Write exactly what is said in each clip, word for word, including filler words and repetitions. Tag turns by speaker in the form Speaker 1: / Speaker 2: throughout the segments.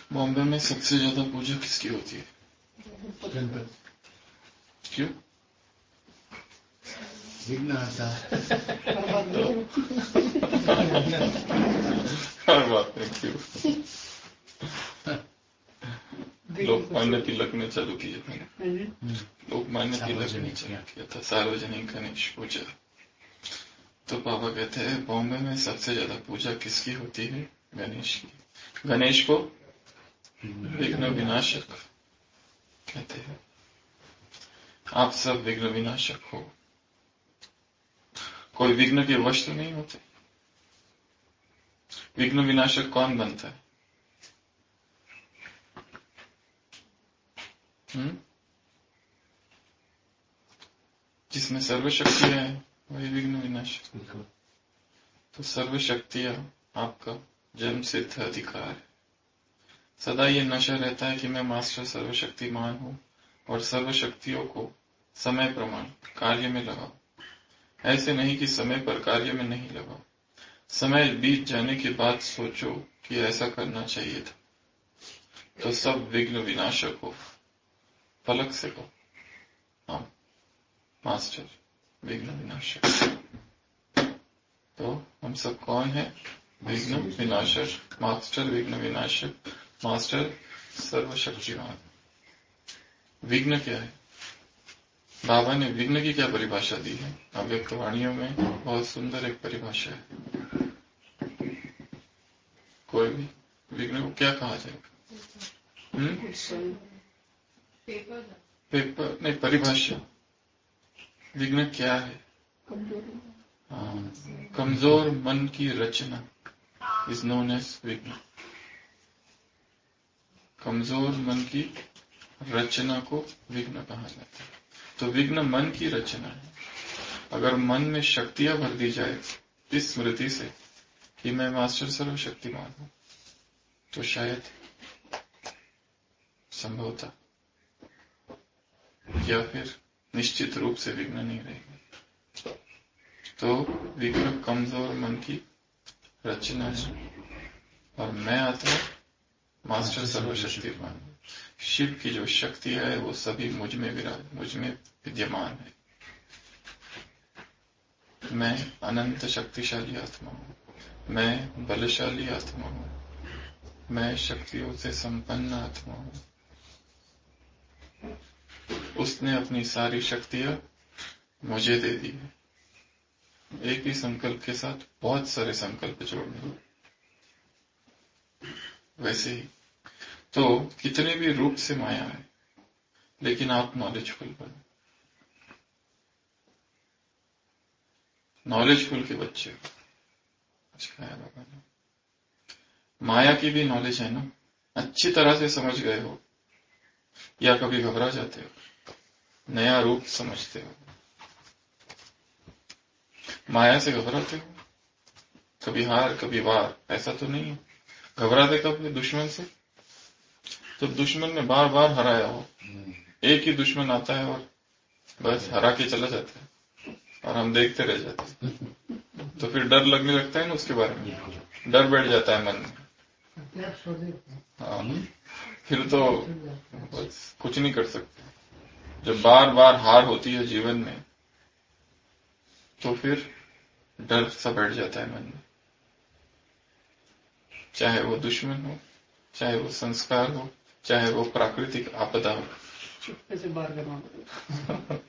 Speaker 1: बॉम्बे में सबसे ज्यादा पूजा किसकी होती है? क्यों?
Speaker 2: विघ्न आता
Speaker 1: हर बात में क्यों? लोकमान्य तिलक ने चालू किया था। लोकमान्य तिलक ने चालू किया था सार्वजनिक गणेश पूजा। तो पापा कहते हैं बॉम्बे में सबसे ज्यादा पूजा किसकी होती है? गणेश की। गणेश को विघ्न विनाशक कहते हैं। आप सब विघ्न विनाशक हो। कोई विघ्न के वश तो नहीं होते। विघ्न विनाशक कौन बनता है? हुँ? जिसमें सर्वशक्तियां है वही विघ्न विनाशक। तो सर्वशक्तियां आपका जन्म सिद्ध अधिकार है। सदा ये नशा रहता है कि मैं मास्टर सर्वशक्तिमान हूं और सर्वशक्तियों को समय प्रमाण कार्य में लगाओ। ऐसे नहीं कि समय पर कार्य में नहीं लगाओ। समय बीत जाने के बाद सोचो कि ऐसा करना चाहिए था। तो सब विघ्न विनाशक हो। पलक से कहो हम मास्टर विघ्न विनाशक। तो हम सब कौन है? विघ्न विनाशक, मास्टर विघ्न विनाशक, मास्टर सर्वशक्तिमान। विघ्न क्या है? बाबा ने विघ्न की क्या परिभाषा दी है? अव्यक्त वाणियों में बहुत सुंदर एक परिभाषा है। कोई भी विघ्न को क्या कहा जाएगा? हम्म? पेपर नहीं, परिभाषा। विघ्न क्या है? हाँ, कमजोर मन की रचना इज नोन एज विघ्न। कमजोर मन की रचना को विघ्न कहा जाता है। तो विघ्न मन की रचना है। अगर मन में शक्तियां भर दी जाए इस स्मृति से कि मैं मास्टर सर्वशक्तिमान हूं, तो शायद संभवतः या फिर निश्चित रूप से विघ्न नहीं रहेगा। तो विघ्न कमजोर मन की रचना है और मैं आता हूं मास्टर सर्वशक्तिमान। शिव की जो शक्ति है वो सभी मुझ में विराज मुझ में विद्यमान है। मैं अनंत शक्तिशाली आत्मा हूं। मैं बलशाली आत्मा हूं। मैं शक्तियों से संपन्न आत्मा हूं। उसने अपनी सारी शक्तियां मुझे दे दी है। एक ही संकल्प के साथ बहुत सारे संकल्प जोड़ने। वैसे ही तो कितने भी रूप से माया है, लेकिन आप नॉलेजफुल बनो। नॉलेजफुल के बच्चे हो। अच्छा है बाबा ने। माया की भी नॉलेज है ना, अच्छी तरह से समझ गए हो या कभी घबरा जाते हो, नया रूप समझते हो। माया से घबराते हो, कभी हार कभी वार, ऐसा तो नहीं है। घबराते कब? दुश्मन से। तो दुश्मन ने बार बार हराया हो, एक ही दुश्मन आता है और बस हरा के चला जाता है और हम देखते रह जाते हैं, तो फिर डर लगने लगता है ना उसके बारे में, डर बैठ जाता है मन में। हाँ, फिर तो बस कुछ नहीं कर सकते। जब बार बार हार होती है जीवन में, तो फिर डर सा बैठ जाता है मन में। चाहे वो दुश्मन हो, चाहे वो संस्कार हो, चाहे वो प्राकृतिक आपदा हो।
Speaker 3: से बाहर करना।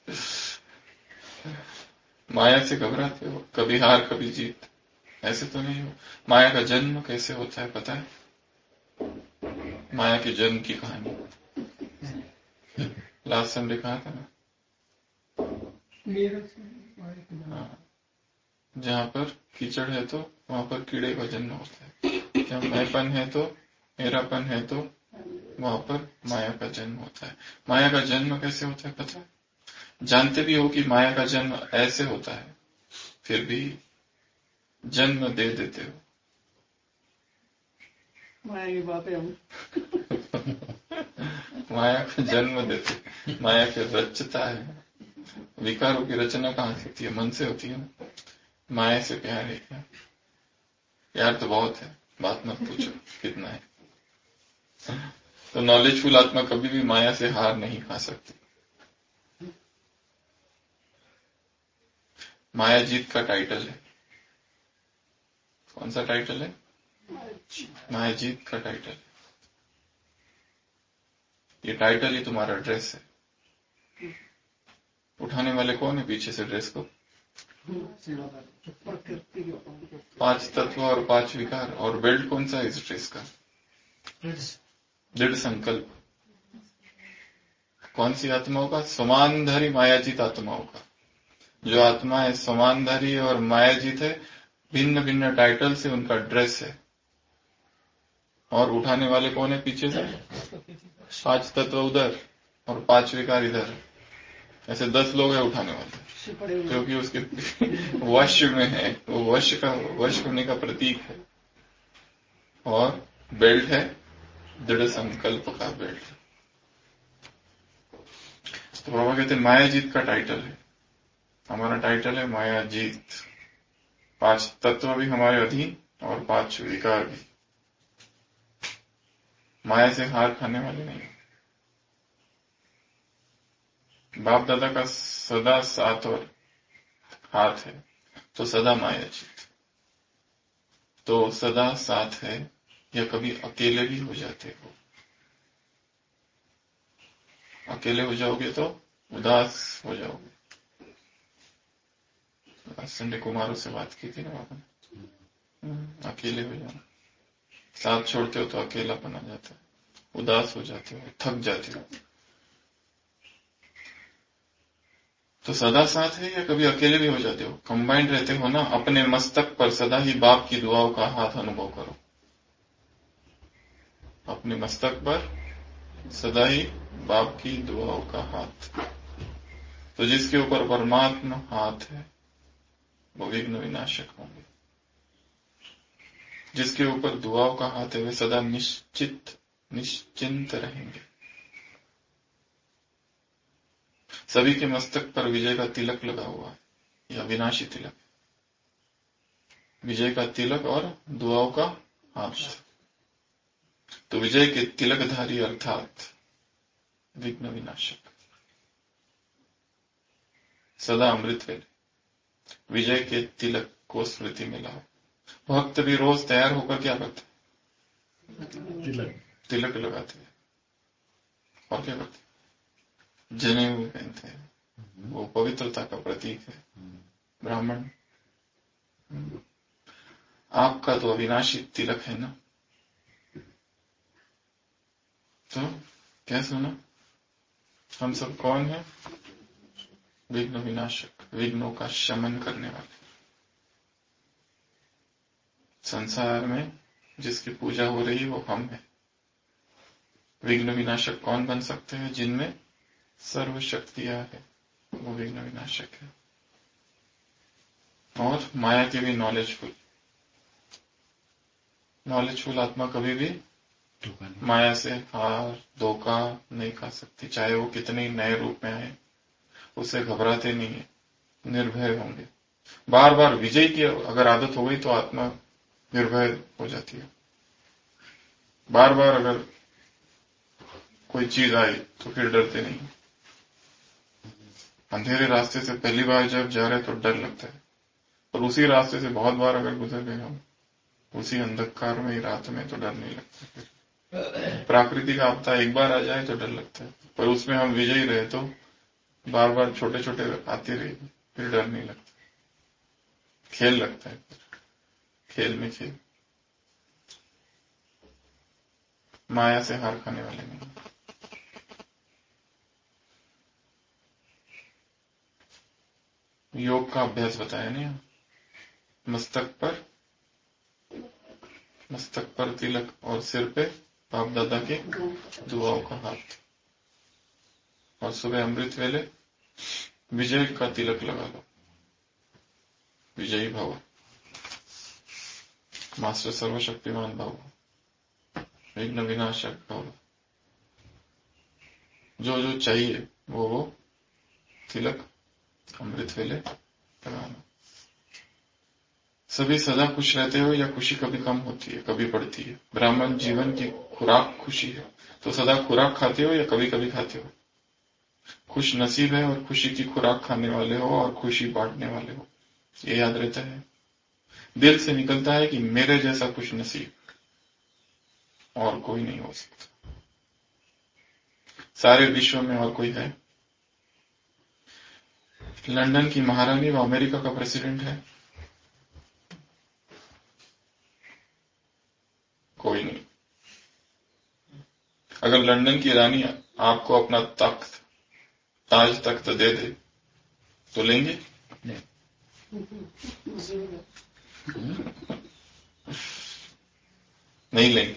Speaker 1: माया से घबराते हो, कभी हार कभी जीत, ऐसे तो नहीं हो। माया का जन्म कैसे होता है पता है? माया के जन्म की कहानी लास्ट संडे कहा था ना। हाँ, जहाँ पर कीचड़ है तो वहां पर कीड़े का जन्म होता है। जब मैंपन है तो, मेरापन है तो वहां पर माया का जन्म होता है। माया का जन्म कैसे होता है पता है? जानते भी हो कि माया का जन्म ऐसे होता है, फिर भी जन्म दे देते हो।
Speaker 3: माया की बात है हम।
Speaker 1: माया का जन्म देते, माया के रचता है। विकारों की रचना कहाँ से होती है? मन से होती है ना। माया से प्यार है क्या? प्यार तो बहुत है, बात मत पूछो कितना है। तो नॉलेजफुल आत्मा कभी भी माया से हार नहीं खा सकती। माया जीत का टाइटल है। कौन सा टाइटल है? माया जीत का टाइटल है। ये टाइटल ही तुम्हारा ड्रेस है। उठाने वाले कौन है पीछे से ड्रेस को? पांच तत्व और पांच विकार। और बेल्ट कौन सा है इस ड्रेस का? दृढ़ संकल्प। कौन सी आत्माओं का? समानधारी मायाजीत आत्माओं का। जो आत्मा है समानधारी और मायाजीत है, भिन्न भिन्न टाइटल से उनका ड्रेस है। और उठाने वाले कौन है पीछे से? पांच तत्व उधर और पांच विकार इधर। ऐसे दस लोग हैं उठाने वाले, क्योंकि उसके वश में है, वो वश का वश होने का प्रतीक है। और बेल्ट है दृढ़ संकल्प का बेल्ट। तो बाबा कहते हैं माया जीत का टाइटल है। हमारा टाइटल है माया जीत। पांच तत्व भी हमारे अधीन और पांच विकार भी। माया से हार खाने वाले नहीं। बाप दादा का सदा साथ और हाथ है, तो सदा माया जीत। तो सदा साथ है या कभी अकेले भी हो जाते हो। अकेले हो जाओगे तो उदास हो जाओगे। आज संडे कुमारों से बात की थी ना बाबा ने, अकेले हो जाओ। साथ छोड़ते हो तो अकेलापन आ जाता है, उदास हो जाते हो, थक जाते हो। तो सदा साथ है या कभी अकेले भी हो जाते हो। कंबाइंड रहते हो ना। अपने मस्तक पर सदा ही बाप की दुआओं का हाथ अनुभव करो। अपने मस्तक पर सदा ही बाप की दुआओं का हाथ। तो जिसके ऊपर परमात्मा हाथ है वो विघ्न विनाशक होंगे। जिसके ऊपर दुआओं का हाथ है वे सदा निश्चित निश्चिंत रहेंगे। सभी के मस्तक पर विजय का तिलक लगा हुआ है, यह अविनाशी तिलक। विजय का तिलक और दुआओं का हाथ। तो विजय के तिलकधारी अर्थात विघ्न विनाशक, सदा अमृत वेले विजय के तिलक को स्मृति में लाओ। भक्त भी रोज तैयार होकर क्या करते? तिलक तिलक लगाते हैं। और क्या करते? जनेऊ पहनते हैं, वो पवित्रता का प्रतीक है। ब्राह्मण, आपका तो अविनाशी तिलक है ना। तो क्या सुना? हम सब कौन है? विघ्न विनाशक, विघ्नों का शमन करने वाले। संसार में जिसकी पूजा हो रही है वो हम है। विघ्न विनाशक कौन बन सकते हैं? जिनमें सर्व शक्तियां है, वो विघ्न विनाशक है। और माया के भी नॉलेजफुल। नॉलेजफुल आत्मा कभी भी माया से हार धोखा नहीं खा सकती, चाहे वो कितने नए रूप में आए। उससे घबराते नहीं है, निर्भय होंगे। बार बार विजय की अगर आदत हो गई तो आत्मा निर्भय हो जाती है। बार बार अगर कोई चीज आई तो फिर डरते नहीं। अंधेरे रास्ते से पहली बार जब जा रहे तो डर लगता है, और उसी रास्ते से बहुत बार अगर गुजर गए हम, उसी अंधकार में ही रात में, तो डर नहीं लगता। प्राकृतिक आपदा एक बार आ जाए तो डर लगता है, पर उसमें हम विजयी रहे तो बार बार छोटे छोटे आती रहेगी, फिर डर नहीं लगता। खेल लगता है, खेल में खेल। माया से हार खाने वाले नहीं। योग का अभ्यास बताया नहीं। मस्तक पर मस्तक पर तिलक और सिर पे बाप दादा के दुआओं का हाथ। और सुबह अमृत वेले विजय का तिलक लगा लो। विजयी भव, मास्टर सर्वशक्तिमान भव, विघ्न विनाशक भव। जो जो चाहिए वो वो तिलक अमृत वेले लगाना। सभी सदा खुश रहते हो या खुशी कभी कम होती है, कभी बढ़ती है? ब्राह्मण जीवन की खुराक खुशी है, तो सदा खुराक खाते हो या कभी कभी खाते हो? खुश नसीब है और खुशी की खुराक खाने वाले हो और खुशी बांटने वाले हो, ये याद रहता है। दिल से निकलता है कि मेरे जैसा खुश नसीब और कोई नहीं हो सकता, सारे विश्व में और कोई है? लंदन की महारानी वो अमेरिका का प्रेसिडेंट है? कोई नहीं। अगर लंदन की रानी आपको अपना तख्त, ताज तख्त दे दे तो लेंगे? नहीं लेंगे।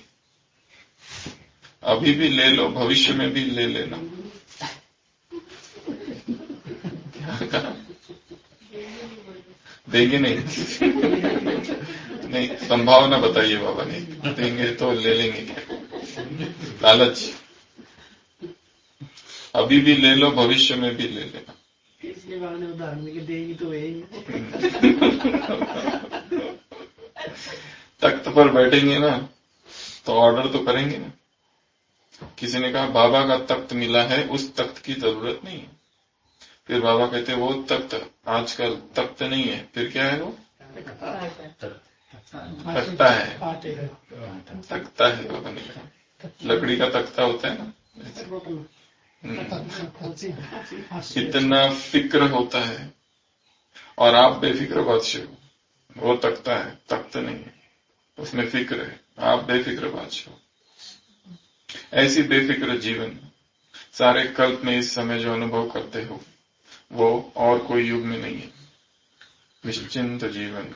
Speaker 1: अभी भी ले लो, भविष्य में भी ले लेना। क्या कहा? देंगे नहीं? नहीं, संभावना बताइए बाबा। नहीं देंगे तो ले लेंगे क्या? लालच। अभी भी ले लो, भविष्य में भी ले लेना।
Speaker 3: इसके बाद उदाहरण के देगी तो यही
Speaker 1: तख्त पर बैठेंगे ना तो ऑर्डर तो करेंगे ना। किसी ने कहा बाबा का तख्त मिला है, उस तख्त की जरूरत नहीं है। फिर बाबा कहते वो तख्त आजकल तख्त नहीं है, फिर क्या है? वो तख्ता है। तख्ता है बाबा ने कहा, लकड़ी का तख्ता होता है ना। कितना फिक्र होता है, और आप बेफिक्र बादशाह हो। वो तख्ता है, तख्त नहीं है, उसमें फिक्र है। आप बेफिक्र बादशाह हो। ऐसी बेफिक्र जीवन सारे कल्प में इस समय जो अनुभव करते हो वो और कोई युग में नहीं है। निश्चिंत जीवन।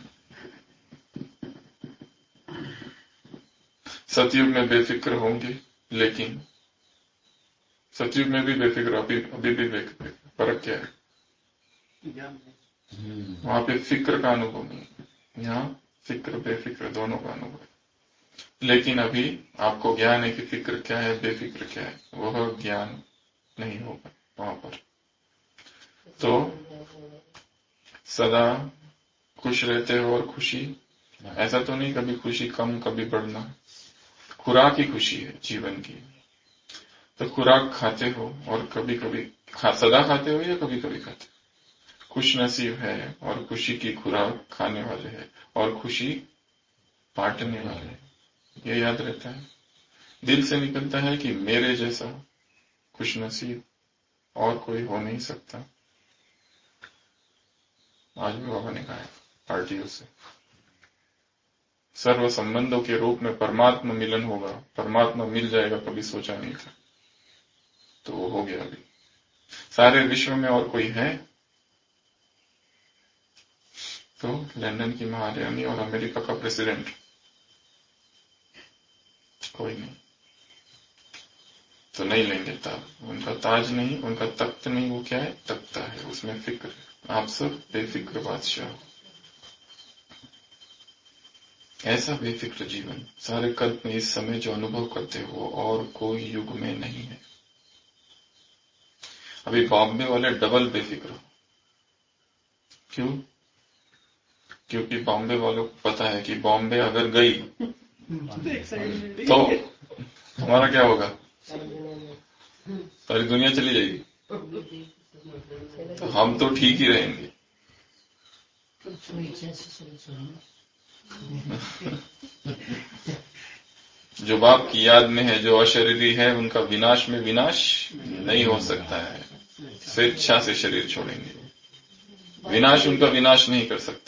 Speaker 1: सतयुग में बेफिक्र होंगे, लेकिन सतयुग में भी बेफिक्र, अभी अभी भी बेफिक्र। फर्क क्या है? वहां पे फिक्र का अनुभव नहीं, यहाँ फिक्र बेफिक्र दोनों का अनुभव है। लेकिन अभी आपको ज्ञान है कि फिक्र क्या है, बेफिक्र क्या है, वह ज्ञान नहीं होगा वहां पर। तो सदा खुश रहते हो और खुशी, ऐसा तो नहीं कभी खुशी कम कभी बढ़ना। खुराक ही खुशी है जीवन की। तो खुराक खाते हो और कभी कभी खा, सदा खाते हो या कभी कभी खाते हो? खुश नसीब है और खुशी की खुराक खाने वाले हैं और खुशी बांटने वाले हैं, ये याद रहता है। दिल से निकलता है कि मेरे जैसा खुश नसीब और कोई हो नहीं सकता। आज भी बाबा ने कहा है पार्टियों से, सर्व संबंधों के रूप में परमात्मा मिलन होगा, परमात्मा मिल जाएगा, कभी सोचा नहीं था, तो वो हो गया। अभी सारे विश्व में और कोई है? तो लंदन की महारानी और अमेरिका का प्रेसिडेंट, कोई नहीं। तो नहीं लेंगे ताज। उनका ताज नहीं, उनका तख्त नहीं, वो क्या है? तख्ता है, उसमें फिक्र है। आप सब बेफिक्र बादशाह हो। ऐसा बेफिक्र जीवन सारे कल्प में इस समय जो अनुभव करते हो और कोई युग में नहीं है। अभी बॉम्बे वाले डबल बेफिक्र हो। क्यों? क्योंकि बॉम्बे वालों को पता है कि बॉम्बे अगर गई तो हमारा क्या होगा? सारी दुनिया चली जाएगी, तो हम तो ठीक ही रहेंगे। जो बाप की याद में है, जो अशरीरी है, उनका विनाश में विनाश नहीं हो सकता है। स्वेच्छा से शरीर छोड़ेंगे, विनाश उनका विनाश नहीं कर सकता।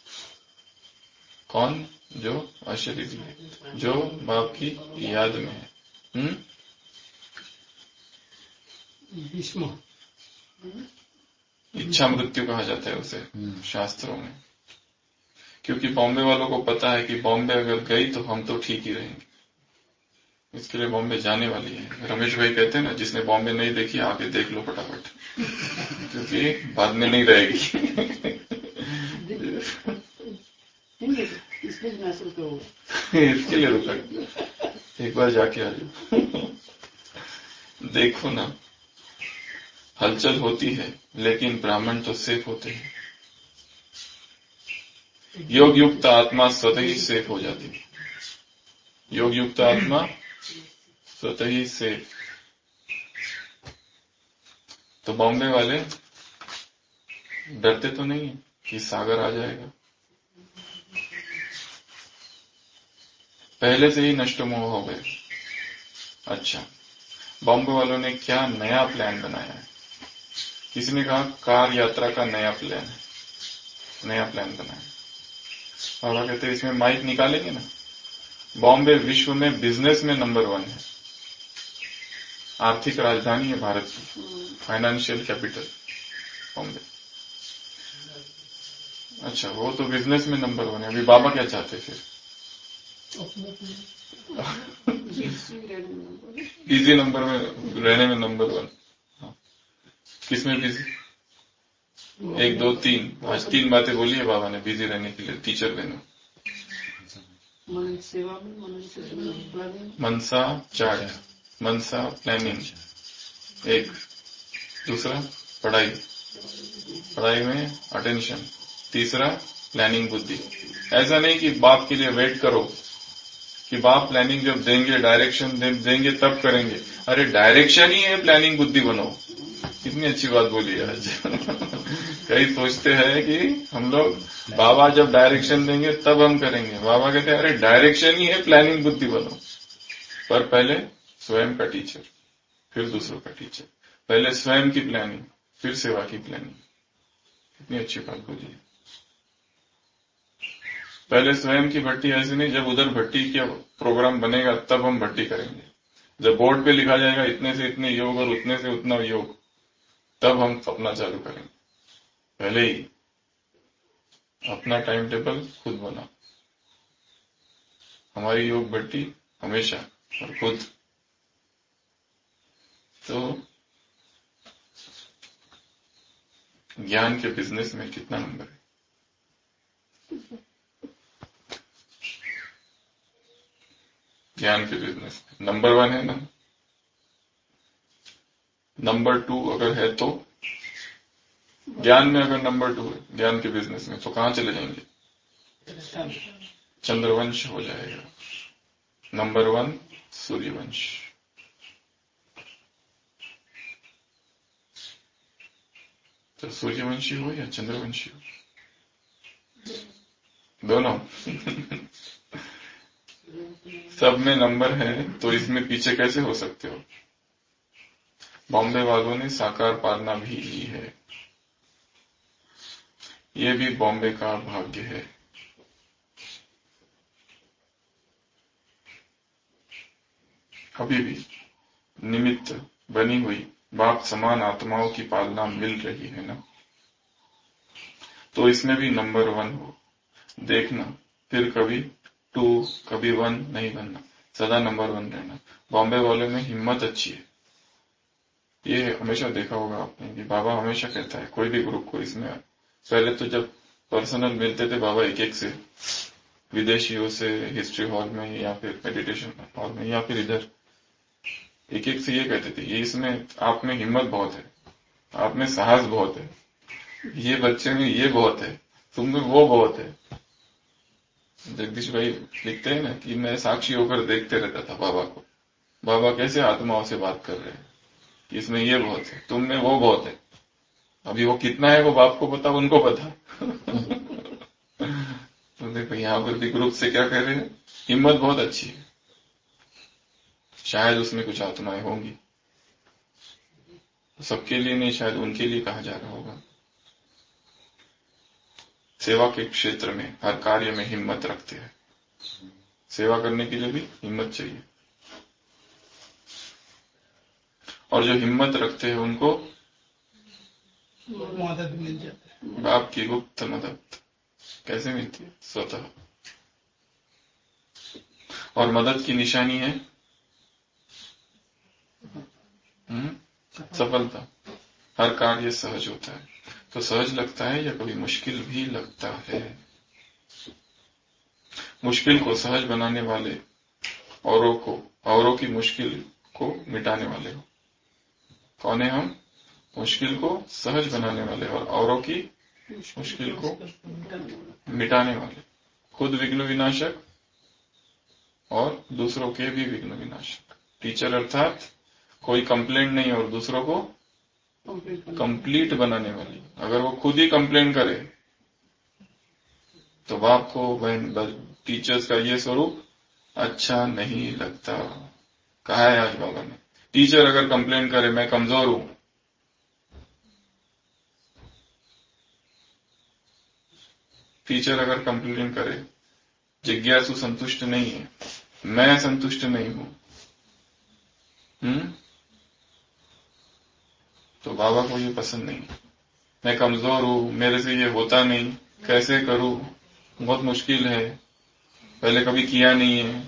Speaker 1: कौन? जो अशरीरी है, जो बाप की याद में है। हम्म इच्छा मृत्यु कहा जाता है उसे शास्त्रों में। क्योंकि बॉम्बे वालों को पता है कि बॉम्बे अगर गई तो हम तो ठीक ही रहेंगे, इसके लिए बॉम्बे जाने वाली है। रमेश भाई कहते हैं ना, जिसने बॉम्बे नहीं देखी आके देख लो फटाफट, क्योंकि बाद में नहीं रहेगी। इसके लिए रुका, एक बार जाके आ जाओ। देखो ना, हलचल होती है लेकिन ब्राह्मण तो सेफ होते हैं। योग युक्त आत्मा स्वतः ही सेफ हो जाती है। योग युक्त आत्मा स्वतः ही सेफ। तो बॉम्बे वाले डरते तो नहीं है कि सागर आ जाएगा, पहले से ही नष्ट मोह हो गए। अच्छा, बॉम्बे वालों ने क्या नया प्लान बनाया है? किसी ने कहा कार यात्रा का नया प्लान है, नया प्लान बनाया। बाबा कहते हैं इसमें माइक निकालेंगे ना। बॉम्बे विश्व में बिजनेस में नंबर वन है, आर्थिक राजधानी है भारत की, फाइनेंशियल कैपिटल बॉम्बे। अच्छा, वो तो बिजनेस में नंबर वन है। अभी बाबा क्या चाहते फिर? इजी नंबर में रहने में नंबर वन। हाँ। किसमें बिजी? एक दो तीन, आज तीन बातें बोली है बाबा ने बिजी रहने के लिए टीचर बनो। मनसा चार्ट, मनसा प्लानिंग एक, दूसरा पढ़ाई, पढ़ाई में अटेंशन, तीसरा प्लानिंग बुद्धि। ऐसा नहीं कि बाप के लिए वेट करो कि बाप प्लानिंग जब देंगे, डायरेक्शन देंगे तब करेंगे। अरे डायरेक्शन ही है, प्लानिंग बुद्धि बनो। कितनी अच्छी बात बोली है आज। कई सोचते हैं कि हम लोग बाबा जब डायरेक्शन देंगे तब हम करेंगे। बाबा कहते हैं अरे डायरेक्शन ही है, प्लानिंग बुद्धि बनो। पर पहले स्वयं का टीचर, फिर दूसरों का टीचर। पहले स्वयं की प्लानिंग, फिर सेवा की प्लानिंग। कितनी अच्छी बात बोली है। पहले स्वयं की भट्टी ऐसी नहीं, जब उधर भट्टी का प्रोग्राम बनेगा तब हम भट्टी करेंगे। जब बोर्ड पे लिखा जाएगा इतने से इतने योग और उतने से उतना योग, तब हम अपना चालू करेंगे। पहले ही अपना टाइम टेबल खुद बना। हमारी योग भट्टी हमेशा और खुद। तो ज्ञान के बिजनेस में कितना नंबर है? ज्ञान के बिजनेस नंबर वन है ना। नंबर टू अगर है तो ज्ञान में, अगर नंबर टू है ज्ञान के बिजनेस में, तो कहां चले जाएंगे? चंद्रवंश हो जाएगा। Number one Suryavansh. तो सूर्यवंशी हो या चंद्रवंशी हो, दोनों। सब में नंबर है तो इसमें पीछे कैसे हो सकते हो? बॉम्बे वालों ने साकार पालना भी ली है, ये भी बॉम्बे का भाग्य है। अभी भी निमित्त बनी हुई बाप समान आत्माओं की पालना मिल रही है ना, तो इसमें भी नंबर वन हो। देखना फिर कभी टू, कभी वन नहीं बनना, सदा नंबर वन रहना। बॉम्बे वाले में हिम्मत अच्छी है। ये हमेशा देखा होगा आपने कि बाबा हमेशा कहता है कोई भी ग्रुप को, इसमें पहले तो जब पर्सनल मिलते थे बाबा एक एक से, विदेशियों से हिस्ट्री हॉल में या फिर मेडिटेशन हॉल में या फिर इधर, एक एक से ये कहते थे ये इसमें आप में हिम्मत बहुत है, आप में साहस बहुत है, ये बच्चे में ये बहुत है, तुम में वो बहुत है। जगदीश भाई लिखते हैं ना कि मैं साक्षी होकर देखते रहता था बाबा को, बाबा कैसे आत्माओं से बात कर रहे हैं कि इसमें ये बहुत है, तुम में वो बहुत है। अभी वो कितना है वो बाप को पता, उनको पता। तो देखो यहां पर भी ग्रुप से क्या कह रहे हैं, हिम्मत बहुत अच्छी है। शायद उसमें कुछ आत्माएं होंगी, सबके लिए नहीं, शायद उनके लिए कहा जा रहा होगा। सेवा के क्षेत्र में हर कार्य में हिम्मत रखते हैं। सेवा करने के लिए भी हिम्मत चाहिए, और जो हिम्मत रखते हैं उनको
Speaker 3: मदद मिल जाती है।
Speaker 1: बाप की गुप्त मदद कैसे मिलती है? स्वतः। और मदद की निशानी है हुँ? सफलता। हर कार्य सहज होता है। तो सहज लगता है या कभी मुश्किल भी लगता है। मुश्किल को सहज बनाने वाले औरों को, औरों की मुश्किल को मिटाने वाले हो। कौन है हम? मुश्किल को सहज बनाने वाले और औरों की मुश्किल को मिटाने वाले, खुद विघ्न विनाशक और दूसरों के भी विघ्न विनाशक। टीचर अर्थात कोई कंप्लेंट नहीं और दूसरों को कंप्लीट बनाने वाली। अगर वो खुद ही कंप्लेंट करे तो बाप को बहन टीचर्स का ये स्वरूप अच्छा नहीं लगता। कहा है आज बाबा ने, टीचर अगर कंप्लेंट करे मैं कमजोर हूं, टीचर अगर कंप्लेंट करे जिज्ञासु संतुष्ट नहीं है, मैं संतुष्ट नहीं हूं, हम्म तो बाबा को ये पसंद नहीं। मैं कमजोर हूं, मेरे से ये होता नहीं, कैसे करूं, बहुत मुश्किल है, पहले कभी किया नहीं है,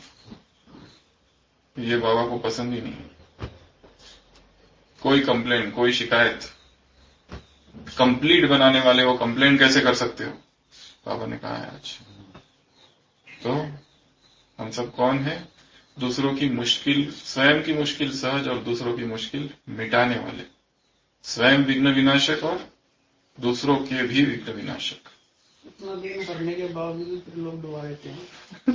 Speaker 1: ये बाबा को पसंद ही नहीं। कोई कंप्लेंट, कोई शिकायत, कंप्लीट बनाने वाले को कंप्लेंट कैसे कर सकते हो, बाबा ने कहा है आज। तो हम सब कौन है? दूसरों की मुश्किल, स्वयं की मुश्किल सहज और दूसरों की मुश्किल मिटाने वाले, स्वयं विघ्न विनाशक और दूसरों के भी विघ्न विनाशक।
Speaker 3: इतना दिन करने के बावजूद फिर लोग डुबा देते हैं।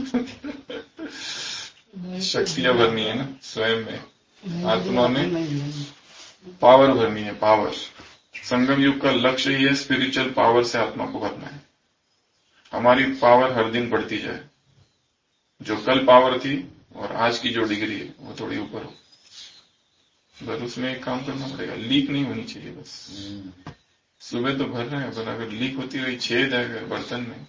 Speaker 1: शक्तियां भरनी है ना स्वयं में, आत्मा में पावर भरनी है, पावर। संगम युग का लक्ष्य ही है स्पिरिचुअल पावर से आत्मा को भरना है। हमारी पावर हर दिन बढ़ती जाए, जो कल पावर थी और आज की जो डिग्री है वो थोड़ी ऊपर हो, बस उसमें एक काम करना पड़ेगा, लीक नहीं होनी चाहिए। बस सुबह तो भर रहे हैं, पर अगर लीक होती रही, छेद है अगर बर्तन में,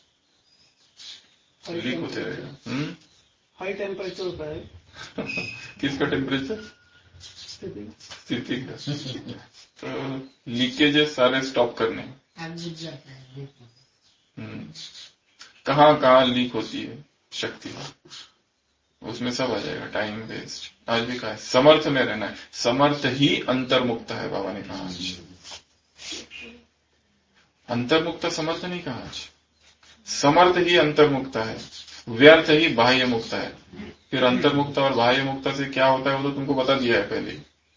Speaker 1: लीक होते रहेगा।
Speaker 3: हाई टेम्परेचर होता है।
Speaker 1: किसका टेम्परेचर? स्थिति का। तो लीकेजेस सारे स्टॉप करने। कहाँ कहाँ लीक होती है शक्ति, उसमें सब आ जाएगा, टाइम वेस्ट। आज भी कहा है समर्थ में रहना है, समर्थ ही अंतर्मुक्त है, बाबा ने कहा आज। अंतर्मुक्त समर्थ नहीं कहा आज, समर्थ ही अंतर्मुक्त है, व्यर्थ ही बाह्य मुक्त है। फिर अंतर्मुक्त और बाह्य मुक्त से क्या होता है वो तो तुमको बता दिया है पहले।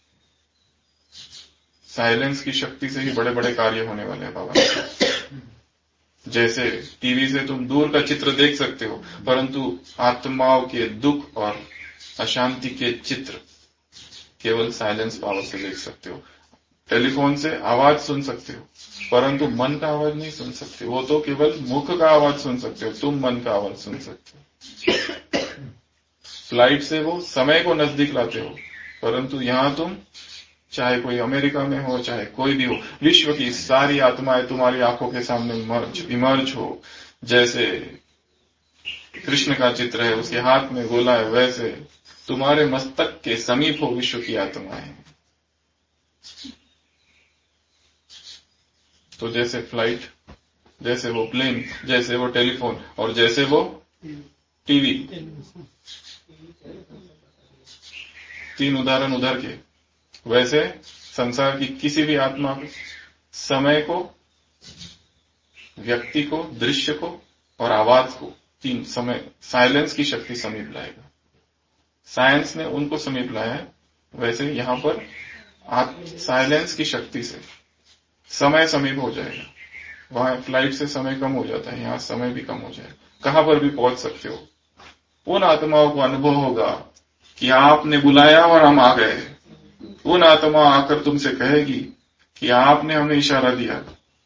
Speaker 1: साइलेंस की शक्ति से ही बड़े बड़े कार्य होने वाले हैं बाबा ने। जैसे टीवी से तुम दूर का चित्र देख सकते हो, परंतु आत्माओं के दुख और अशांति के चित्र केवल साइलेंस पावर से देख सकते हो। टेलीफोन से आवाज सुन सकते हो, परंतु मन का आवाज नहीं सुन सकते। वो तो केवल मुख का आवाज सुन सकते हो, तुम मन का आवाज सुन सकते हो। फ्लाइट से वो समय को नजदीक लाते हो, परंतु यहां तुम चाहे कोई अमेरिका में हो, चाहे कोई भी हो, विश्व की सारी आत्माएं तुम्हारी आंखों के सामने मर्ज इमर्ज हो। जैसे कृष्ण का चित्र है, उसके हाथ में गोला है, वैसे तुम्हारे मस्तक के समीप हो विश्व की आत्माएं। तो जैसे फ्लाइट, जैसे वो प्लेन, जैसे वो टेलीफोन और जैसे वो टीवी, तीन उदाहरण उधर के, वैसे संसार की किसी भी आत्मा को समय को, व्यक्ति को, दृश्य को और आवाज को, तीन समय साइलेंस की शक्ति समीप लाएगा। साइंस ने उनको समीप लाया है, वैसे यहां पर साइलेंस की शक्ति से समय समीप हो जाएगा। वहां फ्लाइट से समय कम हो जाता है, यहां समय भी कम हो जाएगा, कहां पर भी पहुंच सकते हो। उन आत्माओं को अनुभव होगा कि आपने बुलाया और हम आ गए। उन आत्मा आकर तुमसे कहेगी कि आपने हमें इशारा दिया,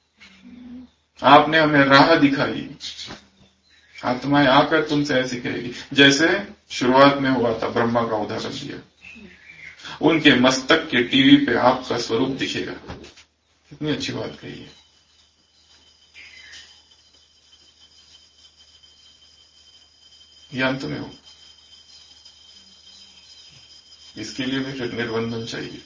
Speaker 1: आपने हमें राह दिखाई। आत्माएं आकर तुमसे ऐसी कहेगी, जैसे शुरुआत में हुआ था, ब्रह्मा का उदाहरण दिया। उनके मस्तक के टीवी पे आपका स्वरूप दिखेगा। कितनी अच्छी बात कही है। ये अंत में हो, इसके लिए भी फिर निर्बंधन चाहिए।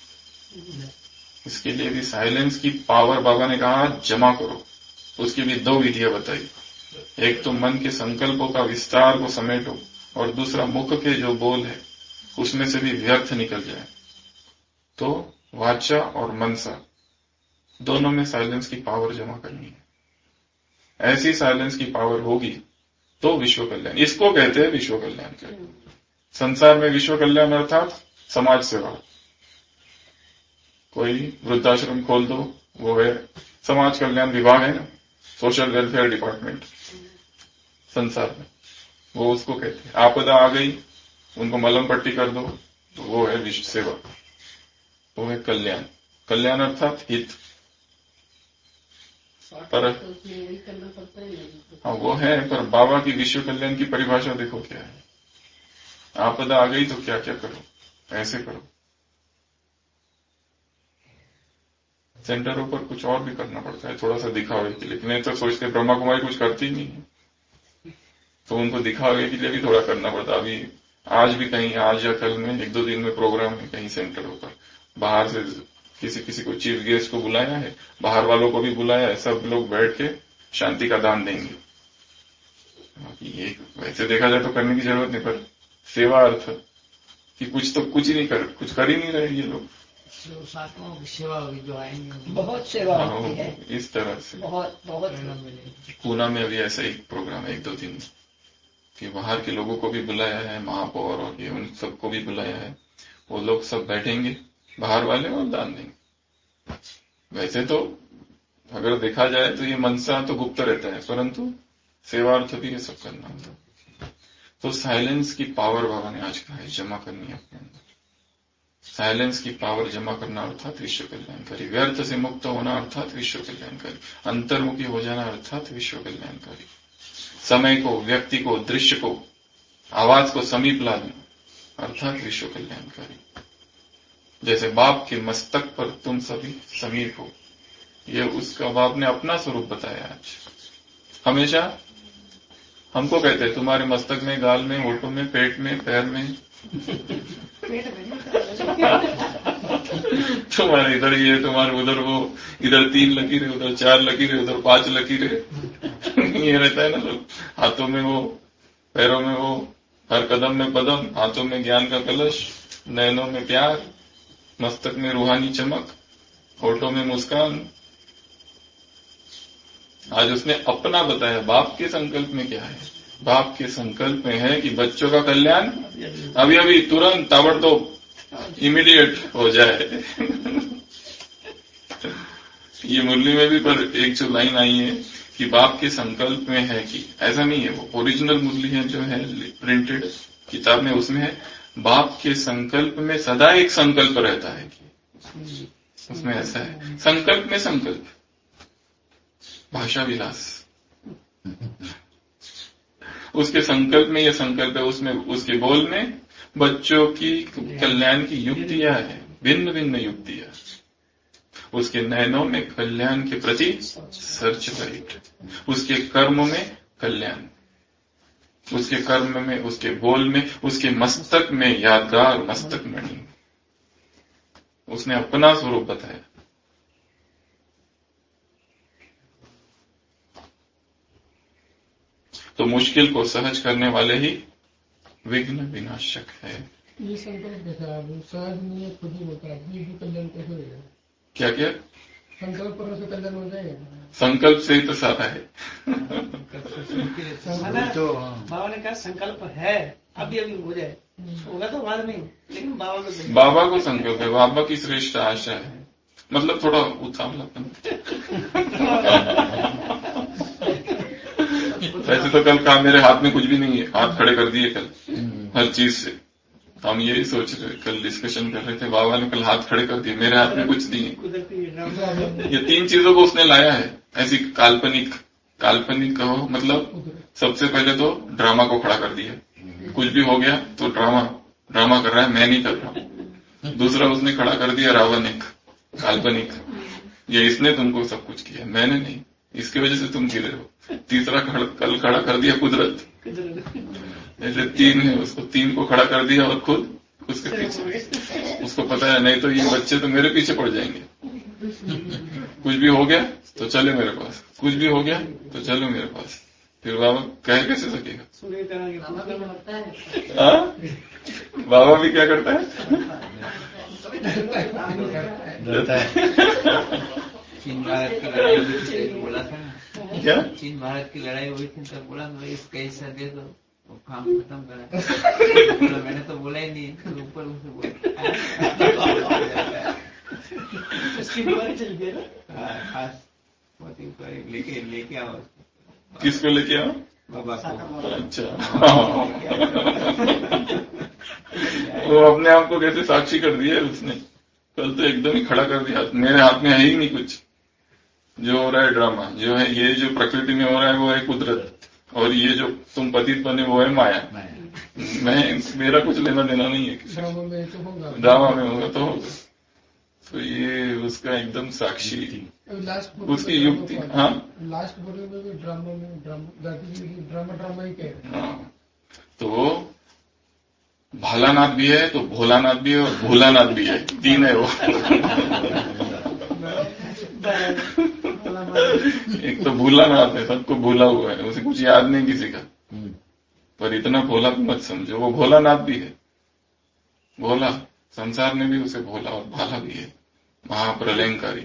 Speaker 1: इसके लिए भी साइलेंस की पावर बाबा ने कहा जमा करो। उसकी भी दो विधियां बताई। एक तो मन के संकल्पों का विस्तार को समेटो, और दूसरा मुख के जो बोल है उसमें से भी व्यर्थ निकल जाए। तो वाचा और मनसा दोनों में साइलेंस की पावर जमा करनी है। ऐसी साइलेंस की पावर होगी तो विश्व कल्याण, इसको कहते हैं विश्व कल्याण। संसार में विश्व कल्याण अर्थात समाज सेवा। कोई वृद्धाश्रम खोल दो, वो है समाज कल्याण विभाग है ना, सोशल वेलफेयर डिपार्टमेंट संसार में, वो उसको कहते हैं। आपदा आ गई, उनको मलम पट्टी कर दो, तो वो है विश्व सेवा, वो है कल्याण। कल्याण अर्थात हित। पर हाँ वो है, पर बाबा की विश्व कल्याण की परिभाषा देखो क्या है। आपदा आ गई तो क्या क्या करो, ऐसे करो। सेंटरों पर कुछ और भी करना पड़ता है, थोड़ा सा दिखावे के लिए। नहीं तो सोचते ब्रह्मा कुमारी कुछ करती ही नहीं है, तो उनको दिखावे के लिए भी थोड़ा करना पड़ता। अभी आज भी कहीं, आज या कल में एक दो दिन में प्रोग्राम है कहीं सेंटरों पर, बाहर से किसी किसी को चीफ गेस्ट को बुलाया है, बाहर वालों को भी बुलाया है, सब लोग बैठ के शांति का दान देंगे। ये वैसे देखा जाए तो करने की जरूरत नहीं, पर सेवा अर्थ कि कुछ तो कुछ ही नहीं कर, कुछ कर ही नहीं रहे ये लोग।
Speaker 3: साधुओं की सेवा होगी जो आएंगे,
Speaker 2: बहुत सेवा होती है
Speaker 1: इस तरह से।
Speaker 2: बहुत बहुत
Speaker 1: पूना में अभी ऐसा ही प्रोग्राम है एक दो दिन कि बाहर के लोगों को भी बुलाया है, महापौर और ये उन सबको भी बुलाया है। वो लोग सब बैठेंगे बाहर वाले और दान देंगे। वैसे तो अगर देखा जाए तो ये मनसा तो गुप्त रहता है, परंतु सेवार्थ भी ये सब करना होता है। तो साइलेंस की पावर बाबा ने आज कहा है जमा करनी है अपने अंदर। साइलेंस की पावर जमा करना अर्थात विश्व कल्याणकारी, व्यर्थ से मुक्त होना अर्थात विश्व कल्याणकारी, अंतर्मुखी हो जाना अर्थात विश्व कल्याणकारी, समय को, व्यक्ति को, दृश्य को, आवाज को समीप ला देना अर्थात विश्व कल्याणकारी। जैसे बाप के मस्तक पर तुम सभी समीप हो, ये उसका बाप ने अपना स्वरूप बताया। आज हमेशा हमको कहते हैं तुम्हारे मस्तक में, गाल में, होठों में, पेट में, पैर में, तुम्हारे इधर ये, तुम्हारे उधर वो, इधर तीन लकीरें, उधर चार लकीरें, उधर पांच लकीरें, ये रहता है ना लोग। हाथों में वो, पैरों में वो, हर कदम में पदम, हाथों में ज्ञान का कलश, नैनों में प्यार, मस्तक में रूहानी चमक, होठों में मुस्कान। आज उसने अपना बताया। बाप के संकल्प में क्या है? बाप के संकल्प में है कि बच्चों का कल्याण अभी अभी तुरंत ताबड़तोड़ इमीडिएट हो जाए। ये मुरली में भी पर एक जो लाइन आई है कि बाप के संकल्प में है कि, ऐसा नहीं है, वो ओरिजिनल मुरली है जो है प्रिंटेड किताब में, उसमें है बाप के संकल्प में सदा एक संकल्प रहता है कि, उसमें ऐसा है संकल्प में संकल्प, भाषा विलास, उसके संकल्प में यह संकल्प है, उसमें उसके बोल में बच्चों की कल्याण की युक्तियां हैं, भिन्न भिन्न युक्तियां, उसके नयनों में कल्याण के प्रति सर्च लाइट, उसके कर्म में कल्याण, उसके कर्म में, उसके बोल में, उसके मस्तक में यादगार मस्तक मणि, उसने अपना स्वरूप बताया। तो मुश्किल को सहज करने वाले ही विघ्न विनाशक है।
Speaker 3: ये संकल्प कैसा सहज नहीं है, खुद ही होता है, ये भी कल्याण कैसे हो जाएगा?
Speaker 1: क्या क्या
Speaker 3: संकल्प करने से कल्याण हो जाएगा?
Speaker 1: संकल्प से ही तो सारा है।
Speaker 3: तो बाबा ने कहा संकल्प है, अभी अभी हो जाए, होगा तो बाद में, लेकिन बाबा को
Speaker 1: बाबा को संकल्प है, बाबा की श्रेष्ठ आशा है, मतलब थोड़ा उतावलापन। वैसे तो कल कहा मेरे हाथ में कुछ भी नहीं है, हाथ खड़े कर दिए कल हर चीज से। हम यही सोच रहे, कल डिस्कशन कर रहे थे, बाबा ने कल हाथ खड़े कर दिए, मेरे हाथ में कुछ नहीं है। ये तीन चीजों को उसने लाया है, ऐसी काल्पनिक, काल्पनिक कहो मतलब सबसे पहले तो ड्रामा को खड़ा कर दिया, कुछ भी हो गया तो ड्रामा ड्रामा कर रहा है, मैं नहीं कर रहा हूं। दूसरा उसने खड़ा कर दिया रावणिक, काल्पनिक, ये इसने तुमको सब कुछ किया, मैंने नहीं, इसकी वजह से तुम गिरे हो। तीसरा खड़, कल खड़ा कर दिया कुदरत, ऐसे तीन है, उसको तीन को खड़ा कर दिया और खुद उसके पीछे। उसको पता है नहीं तो ये बच्चे तो मेरे पीछे पड़ जाएंगे, कुछ भी हो गया तो चले मेरे पास, कुछ भी हो गया तो चलो मेरे पास। फिर बाबा कह कैसे सकेगा? बाबा भी क्या करता है?
Speaker 4: चीन भारत की लड़ाई हुई थी तो बोला था ना,
Speaker 1: क्या
Speaker 4: चीन भारत की लड़ाई हुई थी तो बोला भाई इसका हिस्सा दे दो, वो काम खत्म करा। बोला मैंने तो बोला ही नहीं, तो ऊपर उनसे बोला उसकी बीमारी चल गई ना। मोती को लेके लेके आओ।
Speaker 1: किसको लेके आओ?
Speaker 4: बाबा को।
Speaker 1: अच्छा। वो अपने आप को कैसे साक्षी कर दिया उसने, कल तो एकदम ही खड़ा कर दिया, मेरे हाथ में है ही नहीं कुछ, जो हो रहा है ड्रामा, जो है ये जो प्रकृति में हो रहा है वो है कुदरत, और ये जो तुम पतित बने वो है माया। मैं, मेरा कुछ लेना देना नहीं है, ड्रामा में होगा तो होगा। तो ये उसका एकदम साक्षी, उसकी युक्ति। हाँ,
Speaker 2: लास्ट बोले में ड्रामा में ड्रामा ड्रामा ड्रामा ही कह।
Speaker 1: हाँ, तो भालानाथ भी है, तो भोलानाथ भी है, और भोलानाथ भी है, तीन है वो। एक तो भोलानाथ है, सबको भूला हुआ है, उसे कुछ याद नहीं किसी का, पर इतना भोला भी मत समझो, वो भोलानाथ भी है। भोला, संसार में भी उसे भोला और भाला भी है, महाप्रलयंकारी,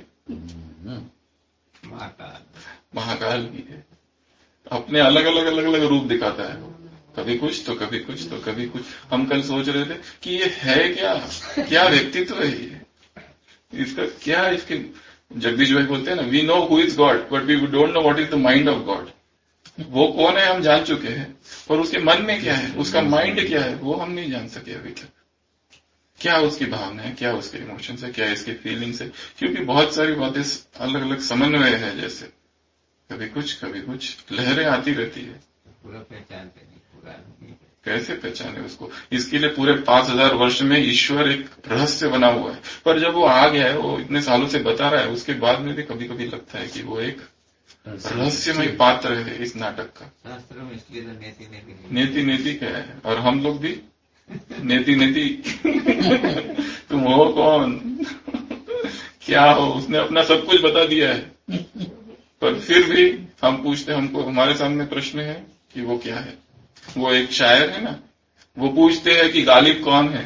Speaker 4: महाकाल
Speaker 1: महाकाल भी है। अपने अलग अलग अलग अलग रूप दिखाता है वो, कभी कुछ तो कभी कुछ तो कभी कुछ। हम कल सोच रहे थे कि ये है क्या, क्या व्यक्तित्व है ये, इसका क्या, इसके जगदीश भाई बोलते हैं ना, we know who is God but we don't know what is the mind of God. वो कौन है हम जान चुके हैं, पर उसके मन में क्या है, उसका माइंड क्या है, वो हम नहीं जान सके अभी तक। क्या उसकी भावना है, क्या उसके इमोशंस है, क्या इसकी फीलिंग्स है, क्योंकि बहुत सारी बातें अलग अलग समन्वय है, जैसे कभी कुछ कभी कुछ लहरें आती रहती है,
Speaker 4: पूरा पहचानते नहीं, पूरा नहीं।
Speaker 1: कैसे पहचाने उसको? इसके लिए पूरे पांच हजार वर्ष में ईश्वर एक रहस्य बना हुआ है, पर जब वो आ गया है, वो इतने सालों से बता रहा है, उसके बाद में भी कभी कभी लगता है कि वो एक रहस्यमय पात्र है इस नाटक का।
Speaker 4: शास्त्र में इसलिए तो नेति नेति
Speaker 1: नेति नेति क्या है, और हम लोग भी नेति नेति। तुम हो कौन, क्या हो, उसने अपना सब कुछ बता दिया है, पर फिर भी हम पूछते, हमको हमारे सामने प्रश्न है कि वो क्या है। वो एक शायर है ना, वो पूछते हैं कि गालिब कौन है,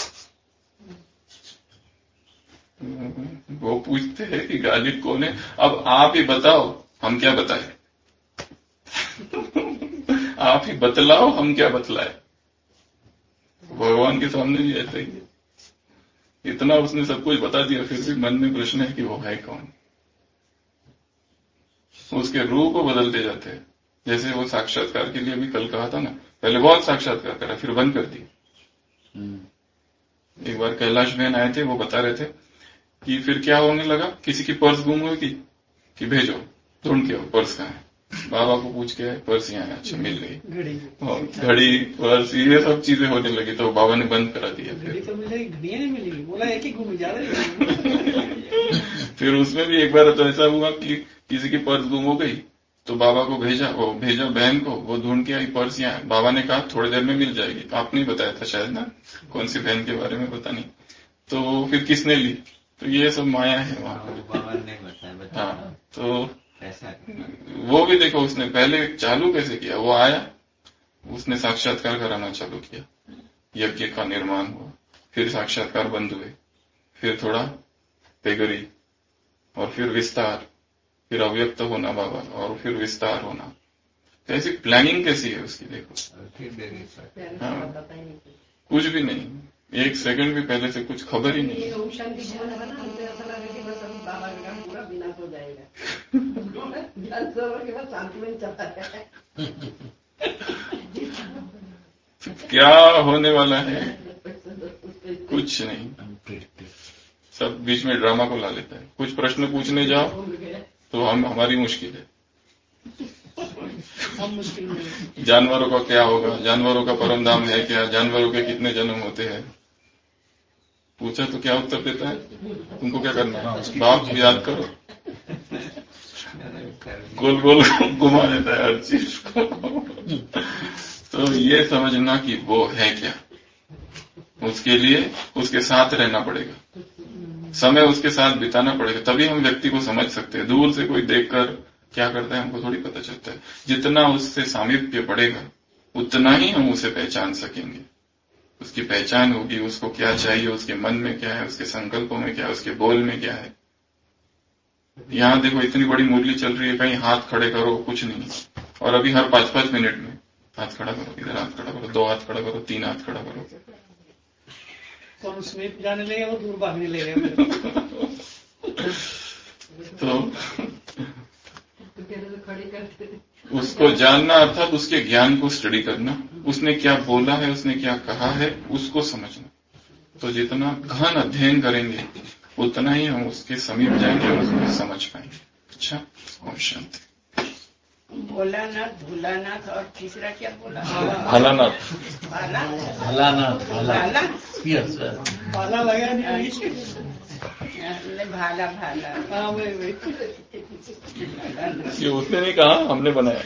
Speaker 1: वो पूछते हैं कि गालिब कौन है, अब आप ही बताओ हम क्या बताएं। आप ही बतलाओ हम क्या बतलाए। भगवान के सामने भी ऐसा ही है, इतना उसने सब कुछ बता दिया, फिर भी मन में प्रश्न है कि वो है कौन। उसके रूप को बदलते जाते हैं, जैसे वो साक्षात्कार के लिए अभी कल कहा था ना, पहले बहुत साक्षात्कार करा, फिर बंद कर दी। एक बार कैलाश बहन आए थे, वो बता रहे थे कि फिर क्या होने लगा, किसी की पर्स गुम हुई कि, कि भेजो ढूंढ के आओ, पर्स कहाँ है। बाबा को पूछ के पर्स यहाँ है, अच्छा मिल गई, घड़ी पर्स ये सब चीजें होने लगी, तो बाबा ने बंद करा दिया।
Speaker 3: घड़ी तो मिल जाएगी, घड़ियां नहीं मिलेगी, बोला एक ही घूमी जा रही।
Speaker 1: फिर उसमें भी एक बार तो ऐसा हुआ कि किसी की पर्स गुम हो गई, तो बाबा को भेजा, वो भेजा बहन को, वो ढूंढ के आई, पर्स यहाँ। बाबा ने कहा थोड़ी देर में मिल जाएगी, आपने ही बताया था शायद ना, कौन सी बहन के बारे में पता नहीं। तो फिर किसने ली, तो ये सब माया है वहां पर। हाँ, तो
Speaker 4: ऐसा
Speaker 1: वो भी देखो, उसने पहले चालू कैसे किया, वो आया, उसने साक्षात्कार कराना चालू किया, यज्ञ का निर्माण हुआ, फिर साक्षात्कार बंद हुए, फिर थोड़ा पेगरी, और फिर विस्तार, फिर अव्यक्त होना बाबा, और फिर विस्तार होना। कैसी प्लानिंग कैसी है उसकी देखो। हाँ, कुछ भी नहीं, एक सेकंड भी पहले से कुछ खबर ही नहीं। क्या होने वाला है, कुछ नहीं, सब बीच में ड्रामा को ला लेता है। कुछ प्रश्न पूछने जाओ तो हम हमारी मुश्किल है, जानवरों का क्या होगा, जानवरों का परम धाम है क्या, जानवरों के कितने जन्म होते हैं, पूछा तो क्या उत्तर देता है, तुमको क्या करना है, बाप याद करो, गोल गोल घुमा देता है हर चीज को। तो ये समझना कि वो है क्या, उसके लिए उसके साथ रहना पड़ेगा, समय उसके साथ बिताना पड़ेगा, तभी हम व्यक्ति को समझ सकते हैं। दूर से कोई देखकर क्या करता है हमको थोड़ी पता चलता है, जितना उससे सामीप्य बढ़ेगा उतना ही हम उसे पहचान सकेंगे, उसकी पहचान होगी, उसको क्या चाहिए, उसके मन में क्या है, उसके संकल्पों में क्या है, उसके बोल में क्या है। यहाँ देखो इतनी बड़ी मुरली चल रही है, कहीं हाथ खड़े करो कुछ नहीं, और अभी हर पांच पांच मिनट में हाथ खड़ा करो, इधर हाथ खड़ा करो, दो हाथ खड़ा करो, तीन हाथ खड़ा करो,
Speaker 3: कौन उसमें जाने लगेगा, वो दूर भागने लगेगा।
Speaker 1: तो उसको जानना अर्थात उसके ज्ञान को स्टडी करना, उसने क्या बोला है, उसने क्या कहा है, उसको समझना। तो जितना गहन अध्ययन करेंगे उतना ही हम उसके समीप जाएंगे और उसको समझ पाएंगे। अच्छा, ओम शांति।
Speaker 5: भोलानाथ, भोलानाथ और तीसरा क्या बोला?
Speaker 1: भलानाथ।
Speaker 5: भाला
Speaker 6: भलानाथ,
Speaker 5: भाला
Speaker 6: यस
Speaker 3: भाला लगा नहीं।
Speaker 5: नहीं, भाला भाला
Speaker 3: हाँ वही वही।
Speaker 1: ये उसने नहीं कहा, हमने बनाया।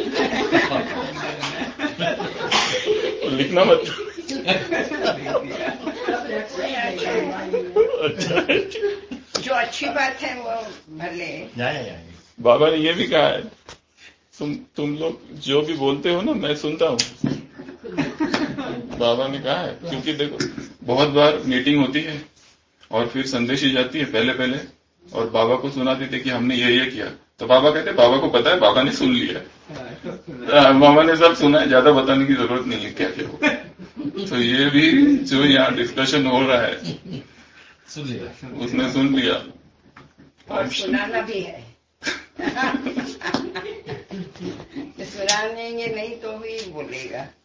Speaker 1: लिखना मत। अच्छा,
Speaker 5: जो अच्छी बात है वो भले।
Speaker 1: बाबा ने ये भी कहा है, तुम तुम लोग जो भी बोलते हो ना, मैं सुनता हूँ। बाबा ने कहा है, क्योंकि देखो बहुत बार मीटिंग होती है और फिर संदेश ही जाती है पहले पहले, और बाबा को सुनाते थे कि हमने ये ये किया, तो बाबा कहते बाबा को पता है, बाबा ने सुन लिया, बाबा ने सब सुना है, ज्यादा बताने की जरूरत नहीं है क्या क्या। तो ये भी जो यहाँ डिस्कशन हो रहा है
Speaker 6: सुन लिया,
Speaker 1: उसने सुन लिया
Speaker 5: और सुनाना भी है। सुनाएंगे नहीं तो भी बोलेगा।